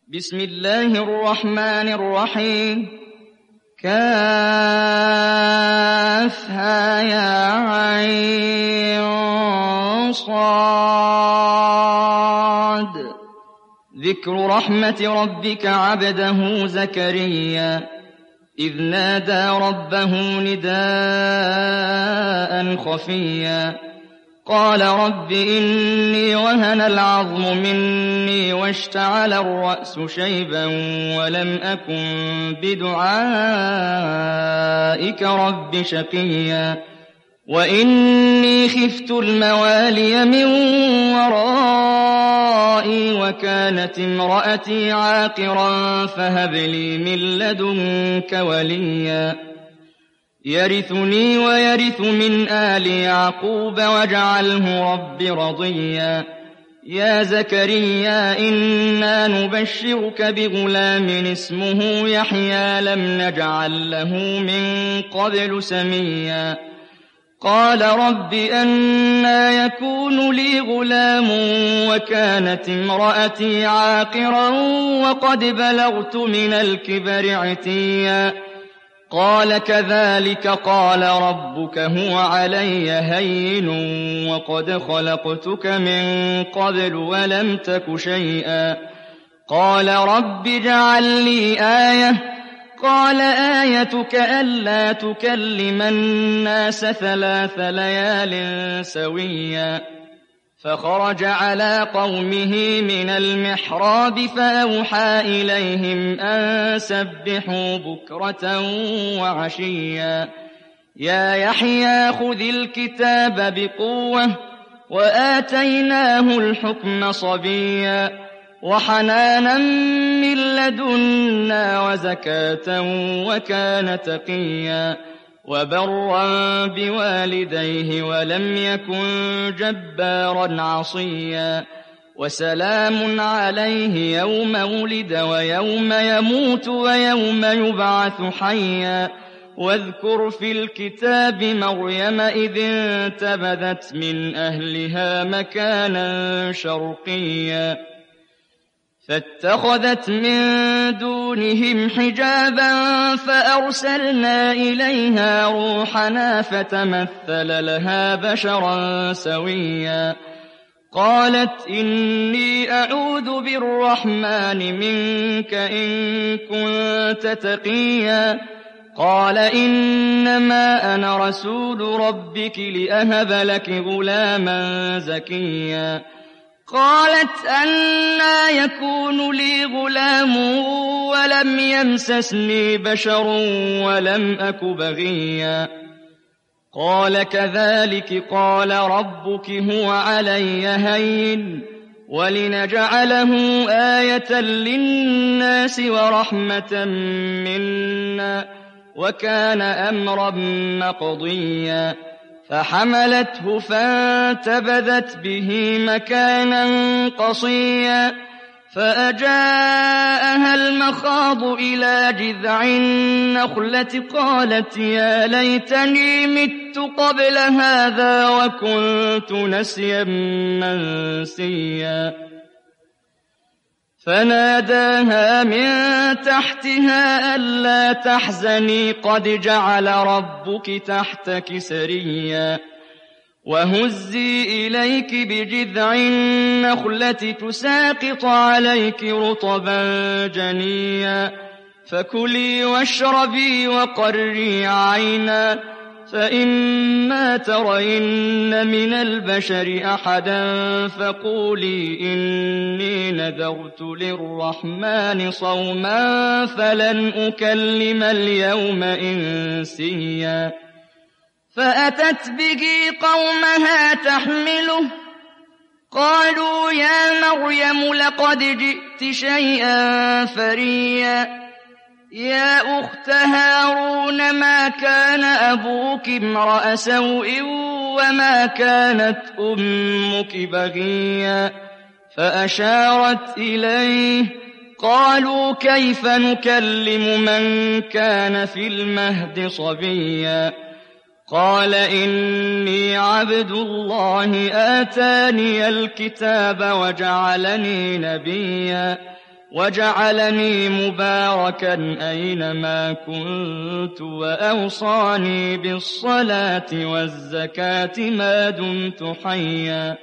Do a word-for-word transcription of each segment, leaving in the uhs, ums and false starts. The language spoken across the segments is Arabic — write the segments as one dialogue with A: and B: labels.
A: بسم الله الرحمن الرحيم كافها يا عين صاد ذكر رحمة ربك عبده زكريا إذ نادى ربه نداء خفيا قال رب إني وهن العظم مني واشتعل الرأس شيبا ولم أكن بدعائك رب شقيا وإني خفت الموالي من ورائي وكانت امرأتي عاقرا فهب لي من لدنك وليا يرثني ويرث من آل يعقوب واجعله رب رضيا يا زكريا إنا نبشرك بغلام اسمه يحيى لم نجعل له من قبل سميا قال رب أنى يكون لي غلام وكانت امرأتي عاقرا وقد بلغت من الكبر عتيا قال كذلك قال ربك هو علي هين وقد خلقتك من قبل ولم تك شيئا قال رب اجعل لي آية قال آيتك ألا تكلم الناس ثلاث ليال سويا فخرج على قومه من المحراب فأوحى إليهم أن سبحوا بكرة وعشيا يا يحيى خذ الكتاب بقوة وآتيناه الحكم صبيا وحنانا من لدنا وزكاة وكان تقيا وبرا بوالديه ولم يكن جبارا عصيا وسلام عليه يوم ولد ويوم يموت ويوم يبعث حيا واذكر في الكتاب مريم إذ انتبذت من أهلها مكانا شرقيا فاتخذت من دونهم حجابا فأرسلنا إليها روحنا فتمثل لها بشرا سويا قالت إني أعوذ بالرحمن منك إن كنت تقيا قال إنما أنا رسول ربك لأهب لك غلاما زكيا قالت أنى يكون لي غلام ولم يمسسني بشر ولم أك بغيا قال كذلك قال ربك هو علي هين ولنجعله آية للناس ورحمة منا وكان أمرا مقضيا فحملته فانتبذت به مكانا قصيا فأجاءها المخاض إلى جذع النخلة قالت يا ليتني مت قبل هذا وكنت نسيا منسيا فناداها من تحتها ألا تحزني قد جعل ربك تحتك سريا وهزي إليك بجذع النخلة تساقط عليك رطبا جنيا فكلي واشربي وقري عينا فإما ترين من البشر أحدا فقولي إني نذرت للرحمن صوما فلن أكلم اليوم إنسيا فأتت به قومها تحمله قالوا يا مريم لقد جئت شيئا فريا يا أخت هارون ما كان أبوك امرأ سوء وما كانت أمك بغيا فأشارت إليه قالوا كيف نكلم من كان في المهد صبيا قال إني عبد الله آتاني الكتاب وجعلني نبيا وجعلني مباركا أينما كنت وأوصاني بالصلاة والزكاة ما دمت حيا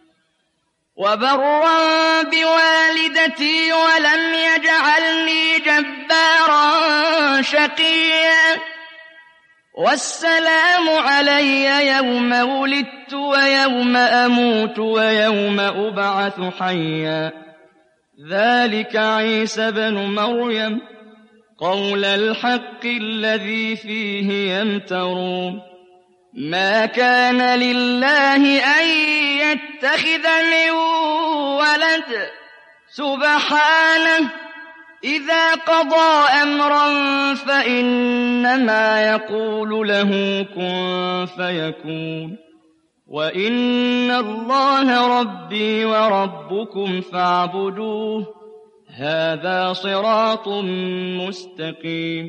A: وبرا بوالدتي ولم يجعلني جبارا شقيا والسلام علي يوم ولدت ويوم أموت ويوم أبعث حيا ذلك عيسى بن مريم قول الحق الذي فيه يمترون ما كان لله أن يتخذ من ولد سبحانه إذا قضى أمرا فإنما يقول له كن فيكون وإن الله ربي وربكم فاعبدوه هذا صراط مستقيم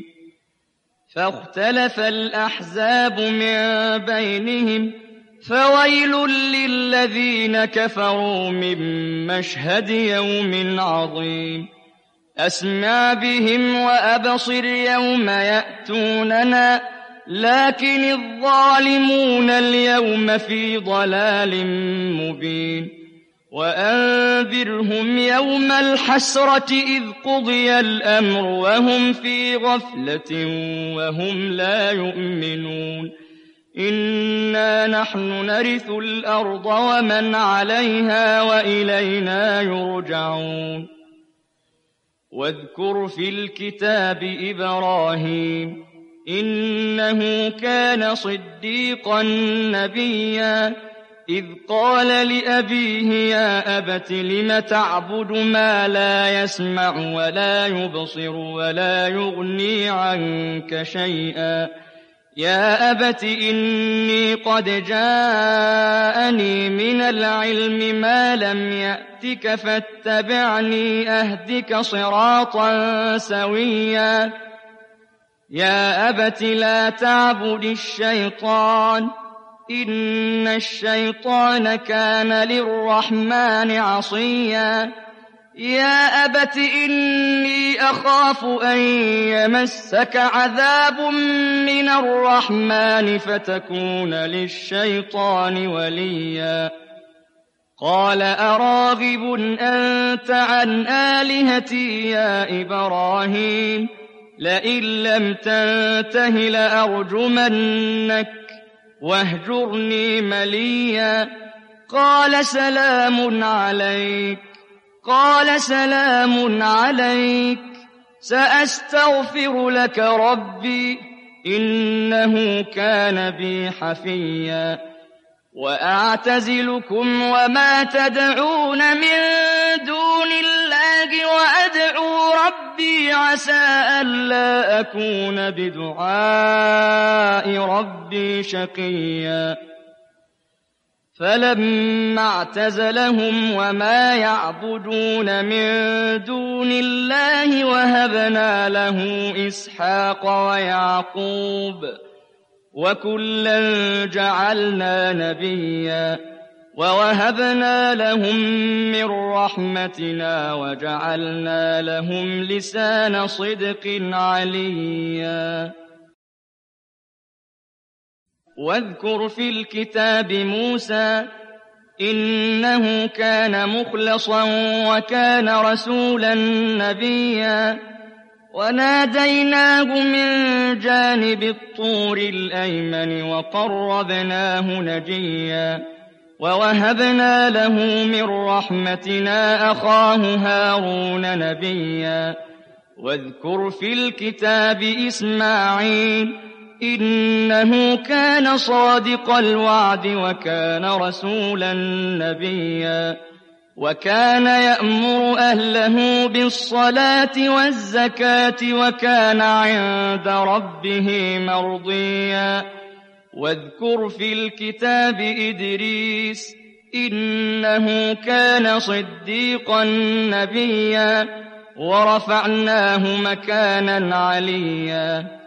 A: فاختلف الأحزاب من بينهم فويل للذين كفروا من مشهد يوم عظيم أسمع بهم وأبصر يوم يأتوننا لكن الظالمون اليوم في ضلال مبين وأنذرهم يوم الحسرة إذ قضي الأمر وهم في غفلة وهم لا يؤمنون إنا نحن نرث الأرض ومن عليها وإلينا يرجعون واذكر في الكتاب إبراهيم إنه كان صديقا نبيا إذ قال لأبيه يا أبت لم تعبد ما لا يسمع ولا يبصر ولا يغني عنك شيئا يا أبت إني قد جاءني من العلم ما لم يأتك فاتبعني أهدك صراطا سويا يا أبت لا تعبد الشيطان إن الشيطان كان للرحمن عصيا يا أبت إني أخاف أن يمسك عذاب من الرحمن فتكون للشيطان وليا قال أراغب أنت عن آلهتي يا إبراهيم لئن لم تنته لأرجمنك واهجرني مليا قال سلام عليك قال سلام عليك سأستغفر لك ربي إنه كان بي حفيا وأعتزلكم وما تدعون من دون الله وأدعو ربي عسى ألا أكون بدعاء ربي شقيا فلما اعتزلهم وما يعبدون من دون الله وهبنا له إسحاق ويعقوب وكلا جعلنا نبيا ووهبنا لهم من رحمتنا وجعلنا لهم لسان صدق عليا واذكر في الكتاب موسى إنه كان مخلصا وكان رسولا نبيا وناديناه من جانب الطور الأيمن وقربناه نجيا ووهبنا له من رحمتنا أخاه هارون نبيا واذكر في الكتاب إسماعيل إنه كان صادق الوعد وكان رسولا نبيا وكان يأمر أهله بالصلاة والزكاة وكان عند ربه مرضيا واذكر في الكتاب إدريس إنه كان صديقا نبيا ورفعناه مكانا عليا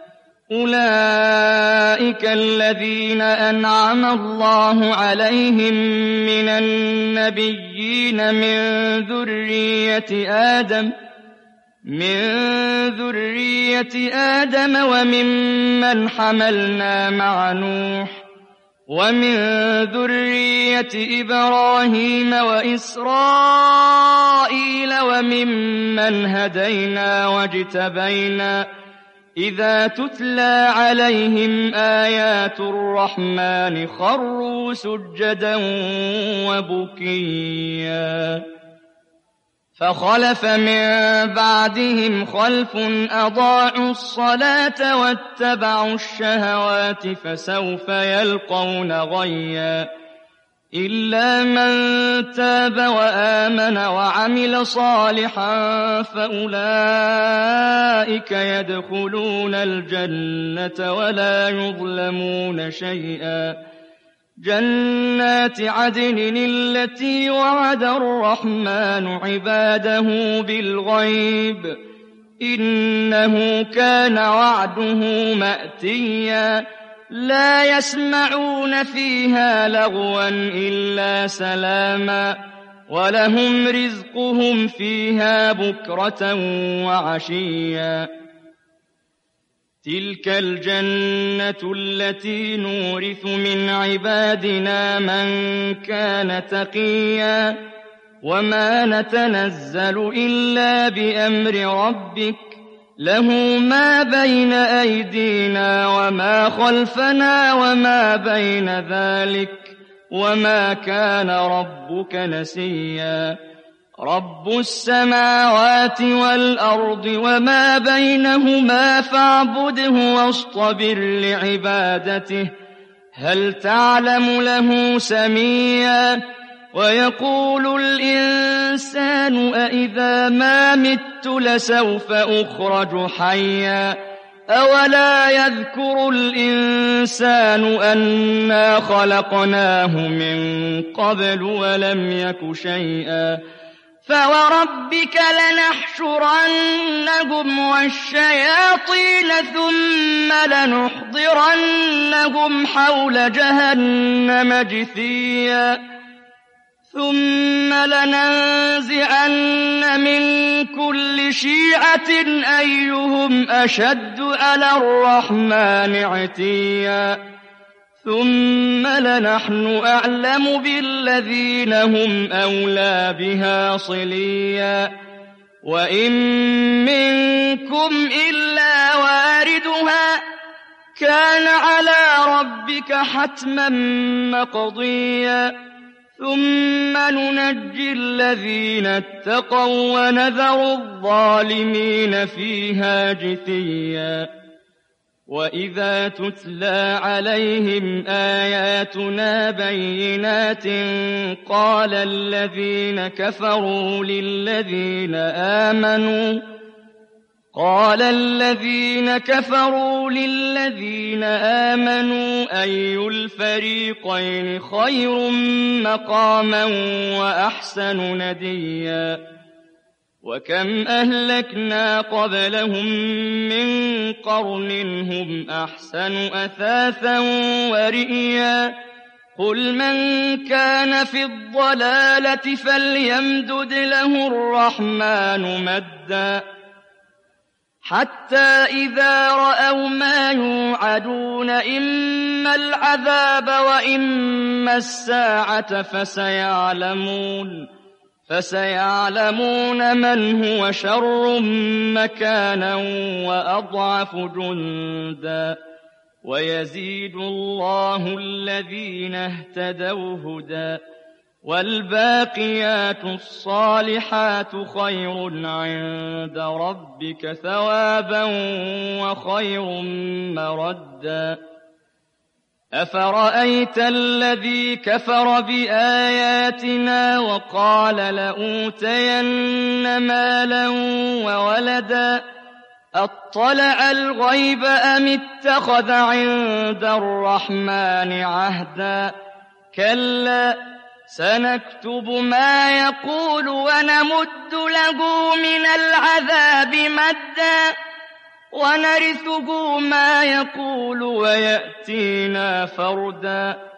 A: أولئك الذين أنعم الله عليهم من النبيين من ذرية آدم مِن ذُرِّيَّةِ آدَمَ وَمِمَّنْ حَمَلْنَا مَعَ نُوحٍ وَمِن ذُرِّيَّةِ إِبْرَاهِيمَ وَإِسْرَائِيلَ وَمِمَّنْ هَدَيْنَا وَاجْتَبَيْنَا إِذَا تُتْلَىٰ عَلَيْهِمْ آيَاتُ الرَّحْمَٰنِ خَرُّوا سُجَّدًا وَبُكِيًّا فَخَلَفَ مِن بَعْدِهِمْ خَلْفٌ أَضَاعُوا الصَّلَاةَ وَاتَّبَعُوا الشَّهَوَاتِ فَسَوْفَ يَلْقَوْنَ غَيًّا إِلَّا مَن تَابَ وَآمَنَ وَعَمِلَ صَالِحًا فَأُولَٰئِكَ يَدْخُلُونَ الْجَنَّةَ وَلَا يُظْلَمُونَ شَيْئًا جَنَّاتِ عَدْنٍ الَّتِي وَعَدَ الرَّحْمَٰنُ عِبَادَهُ بِالْغَيْبِ ۚ إِنَّهُ كَانَ وَعْدُهُ مَأْتِيًّا لَّا يَسْمَعُونَ فِيهَا لَغْوًا إِلَّا سَلَامًا وَلَهُمْ رِزْقُهُمْ فِيهَا بُكْرَةً وَعَشِيًّا تِلْكَ الْجَنَّةُ الَّتِي نُورِثُ مِنْ عِبَادِنَا مَن كَانَ تَقِيًّا وَمَا نَتَنَزَّلُ إِلَّا بِأَمْرِ رَبِّكَ لَهُ مَا بَيْنَ أَيْدِينَا وَمَا خَلْفَنَا وَمَا بَيْنَ ذَٰلِكَ وَمَا كَانَ رَبُّكَ نَسِيًّا رَبُّ السَّمَاوَاتِ وَالْأَرْضِ وَمَا بَيْنَهُمَا فَاعْبُدْهُ وَاصْطَبِرْ لِعِبَادَتِهِ هَلْ تَعْلَمُ لَهُ سَمِيًّا وَيَقُولُ الْإِنسَانُ أَإِذَا مَا مِتُّ لَسَوْفَ أُخْرَجُ حَيًّا أَوَلَا يَذْكُرُ الْإِنسَانُ أَنَّا خَلَقْنَاهُ مِن قَبْلُ وَلَمْ يَكُ شَيْئًا فَوَرَبِّكَ لَنَحْشُرَنَّهُمْ وَالشَّيَاطِينَ ثُمَّ لَنُحْضِرَنَّهُمْ حَوْلَ جَهَنَّمَ جِثِيًّا ثُمَّ لَنَنزِعَنَّ مِن كُلِّ شِيعَةٍ أَيُّهُمْ أَشَدُّ عَلَى الرَّحْمَٰنِ عِتِيًّا ثُمَّ لَنَحْنُ أَعْلَمُ بِالَّذِينَ هُمْ أَوْلَىٰ بِهَا صِلِيًّا وَإِن مِّنكُمْ إِلَّا وَارِدُهَا كَانَ عَلَىٰ رَبِّكَ حَتْمًا مَّقْضِيًّا ثُمَّ نُنَجِّي الَّذِينَ اتَّقَوا وَّنَذَرُ الظَّالِمِينَ فِيهَا جِثِيًّا وَإِذَا تُتْلَىٰ عَلَيْهِمْ آيَاتُنَا بَيِّنَاتٍ قَالَ الَّذِينَ كَفَرُوا لِلَّذِينَ آمَنُوا قَالَ الَّذِينَ كَفَرُوا لِلَّذِينَ آمَنُوا أَيُّ الْفَرِيقَيْنِ خَيْرٌ مَّقَامًا وَأَحْسَنُ نَدِيًّا وَكَمْ أَهْلَكْنَا قَبْلَهُم مِّن قَرْنٍ هُمْ أَحْسَنُ أَثَاثًا وَرِئْيًا قُلْ مَن كَانَ فِي الضَّلَالَةِ فَلْيَمْدُدْ لَهُ الرَّحْمَٰنُ مَدًّا حَتَّىٰ إِذَا رَأَوْا مَا يُوعَدُونَ إِمَّا الْعَذَابَ وَإِمَّا السَّاعَةَ فَسَيَعْلَمُونَ فَسَيَعْلَمُونَ مَنْ هُوَ شَرٌّ مَّكَانًا وَأَضْعَفُ جُندًا وَيَزِيدُ اللَّهُ الَّذِينَ اهْتَدَوْا هُدًى وَالْبَاقِيَاتُ الصَّالِحَاتُ خَيْرٌ عِندَ رَبِّكَ ثَوَابًا وَخَيْرٌ مَّرَدًّا أَفَرَأَيْتَ الَّذِي كَفَرَ بِآيَاتِنَا وَقَالَ لَأُوتَيَنَّ مَالًا وَوَلَدًا أَطَّلَعَ الْغَيْبَ أَمِ اتَّخَذَ عِندَ الرَّحْمَٰنِ عَهْدًا كَلَّا سَنَكْتُبُ مَا يَقُولُ وَنَمُدُّ لَهُ مِنَ الْعَذَابِ مَدًّا وَنَرِثُهُ مَا يَقُولُ وَيَأْتِينَا فَرْدًا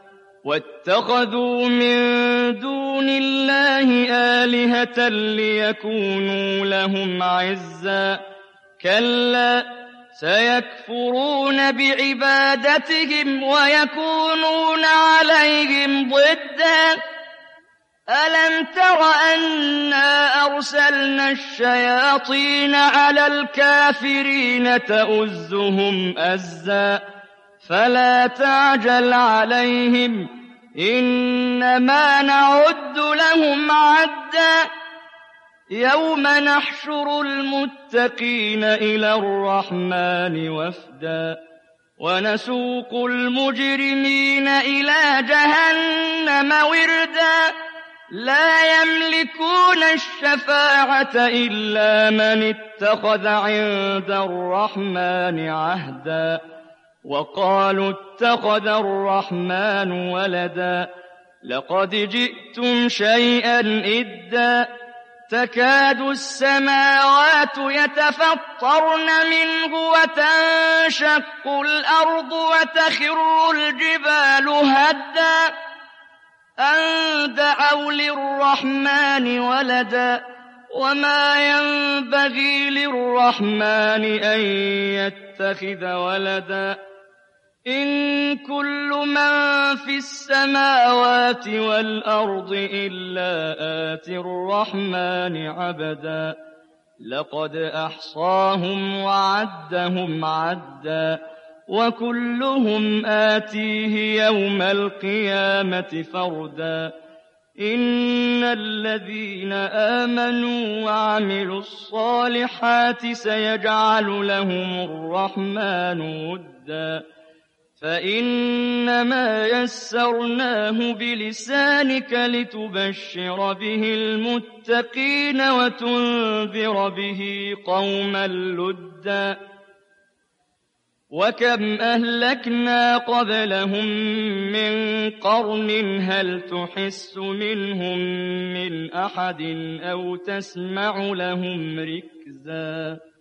A: واتخذوا من دون الله آلهة ليكونوا لهم عزا كلا سيكفرون بعبادتهم ويكونون عليهم ضدا ألم تر أنا أرسلنا الشياطين على الكافرين تؤزهم أزا فلا تعجل عليهم إنما نعد لهم عدا يوم نحشر المتقين إلى الرحمن وفدا ونسوق المجرمين إلى جهنم وردا لا يملكون الشفاعة إلا من اتخذ عند الرحمن عهدا وقالوا اتخذ الرحمن ولدا لقد جئتم شيئا إدا تكاد السماوات يتفطرن منه وتنشق الأرض وتخر الجبال هدا أن دعوا للرحمن ولدا وما ينبغي للرحمن أن يتخذ ولدا إن كل من في السماوات والأرض إلا آتي الرحمن عبدا لقد أحصاهم وعدهم عدا وكلهم آتيه يوم القيامة فردا إن الذين آمنوا وعملوا الصالحات سيجعل لهم الرحمن ودا فإنما يسرناه بلسانك لتبشر به المتقين وتنذر به قوما لدا وكم أهلكنا قبلهم من قرن هل تحس منهم من أحد أو تسمع لهم ركزا